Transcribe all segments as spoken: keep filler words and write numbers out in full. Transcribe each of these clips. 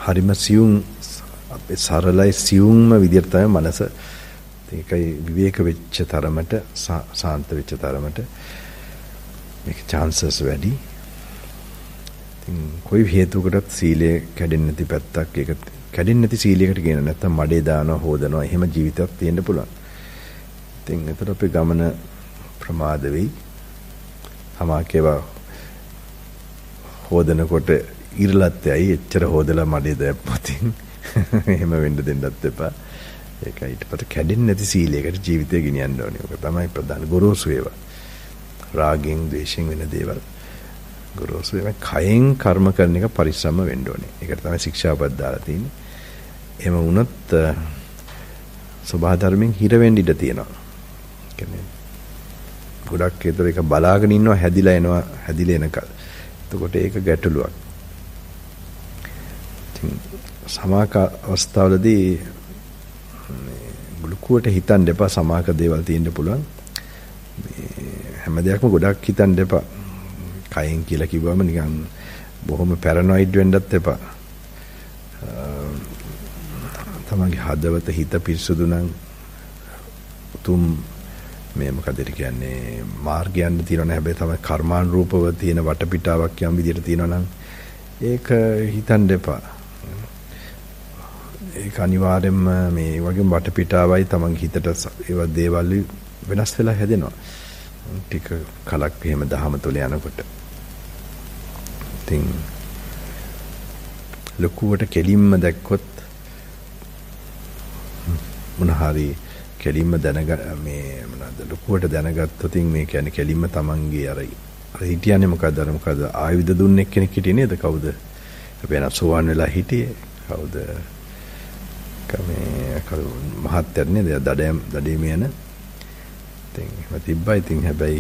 හරිම සියුම් අපේ සරලයි සියුම්ම විදියට තමයි මනස ඒකයි විවේක වෙච්ච තරමට සාන්ත වෙච්ච තරමට මේක chances වැඩි. ඉතින් කොයි හේතුවකටත් සීලය කැඩෙන්නේ නැති පැත්තක් ඒක කැඩෙන්නේ නැති සීලයකට කියන නැත්තම් මඩේ දානවා හොදනවා එහෙම ජීවිතයක් තියෙන්න පුළුවන්. ඉතින් ඒතර අපේ ගමන ප්‍රමාද වෙයි. හමාකේවා හොදනකොට ඉරලත් යයි එච්චර හොදලා මඩේ දැම්පොතින් එහෙම වෙන්න දෙන්නත් එපා. ඒකයි ඊට පස්සේ කැඩෙන්නේ නැති සීලයකට ජීවිතය ගෙනියන්න ඕනේ. ඒක තමයි ප්‍රධාන ගොරෝසු ඒවා. රාගෙන් ද්වේෂයෙන් වෙන දේවල් ගොරෝසු ඒවා කයෙන් කර්ම කරන එක පරිස්සම වෙන්න ඕනේ. ඒකට තමයි ශික්ෂාපද දාලා තියෙන්නේ. එහෙම වුණොත් සබහා ධර්මයෙන් හිර වෙන්න ඉඩ තියෙනවා. කියන්නේ ගොඩක් ඒතර එක බලාගෙන ඉන්නවා හැදිලා එනවා හැදිලා එනකල්. එතකොට ඒක ගැටලුවක්. ඉතින් සමාක අවස්ථාවලදී ගුලුකුවට හිතන්න එපා සමාක දේවල් තියෙන්න පුළුවන්. මේ හැම දෙයක්ම ගොඩක් හිතන්න එපා. කයෙන් කියලා කිව්වම නිකන් බොහොම පැරනොයිඩ් වෙන්නත් එපා. තමන්ගේ හදවත හිත පිරිසුදු නම් උතුම් මේ මොකද කියන්නේ මාර්ගයන් තියෙනවා නේ. හැබැයි තමයි කර්මානුරූපව තියෙන වටපිටාවක් යම් විදිහට තියෙනවා නම් ඒක හිතන්න එපා. ඒක අනිවාර්යයෙන්ම මේ වගේ වටපිටාවයි තමන්ගේ හිතට ඒවා දේවල් වෙනස් වෙලා හැදෙනවා. ටික කලක් එහෙම දහම තුල යනකොට. ඉතින් ලකුවට කෙලින්ම දැක්කොත් මොනහරි කෙලින්ම දැනග මේ මොනවාද ලකුවට දැනගත්තොත් මේ කියන්නේ කෙලින්ම තමන්ගේ අර අර හිටියන්නේ මොකද්ද අර මොකද්ද ආයුධ දුන්නේ කෙනෙක් හිටියේ නේද කවුද? අපි වෙන සෝවන් වෙලා හිටියේ කවුද? කමේ කවුද මහත්තයා නේද දඩයම් දඩේම යන ඉතින් එහෙම තිබ්බා. ඉතින් හැබැයි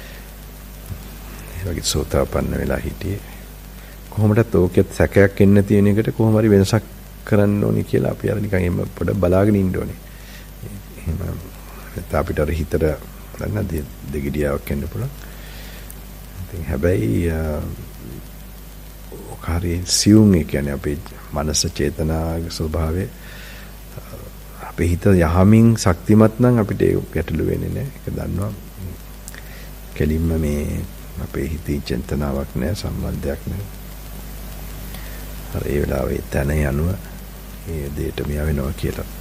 ඒ වගේ සෝතාපන්න වෙලා හිටියේ කොහොමදත් ඕකෙත් සැකයක් එන්න තියෙන එකට කොහොම හරි වෙනසක් කරන්න ඕනි කියලා අපි අර නිකන් එහෙම පොඩ බලාගෙන ඉන්න ඕනේ. එහෙම නැත්නම් අපිට අර හිතට නැත්නම් දෙගිඩියාවක් එන්න පුළුවන්. ඉතින් හැබැයි ඔකාරී සියුම් ඒ කියන්නේ අපේ මනස චේතනාගේ ස්වභාවය අපේ හිත යහමින් ශක්තිමත් නම් අපිට ඒක ගැටලු වෙන්නේ නැහැ. ඒක දන්නවා. කෙලින්ම මේ අපේ හිතේ චේතනාවක් නැහැ සම්බන්ධයක් නැහැ. හරි ඒ වෙලාවේ තන යනුව ඒ දෙයට මිය වෙනවා කියලා